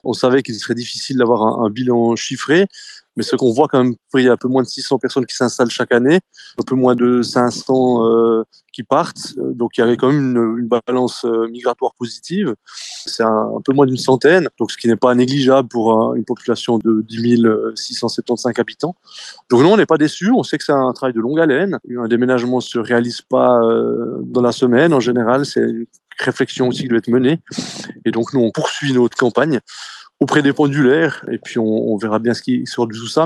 On savait qu'il serait difficile d'avoir un bilan chiffré, mais ce qu'on voit quand même, il y a un peu moins de 600 personnes qui s'installent chaque année, un peu moins de 500 qui partent. Donc il y avait quand même une balance migratoire positive. C'est un peu moins d'une centaine, donc ce qui n'est pas négligeable pour une population de 10 675 habitants. Donc non, on n'est pas déçus. On sait que c'est un travail de longue haleine. Un déménagement ne se réalise pas dans la semaine. En général, c'est une réflexion aussi qui doit être menée. Et donc nous, on poursuit notre campagne auprès des pendulaires et puis on verra bien ce qui sort de tout ça.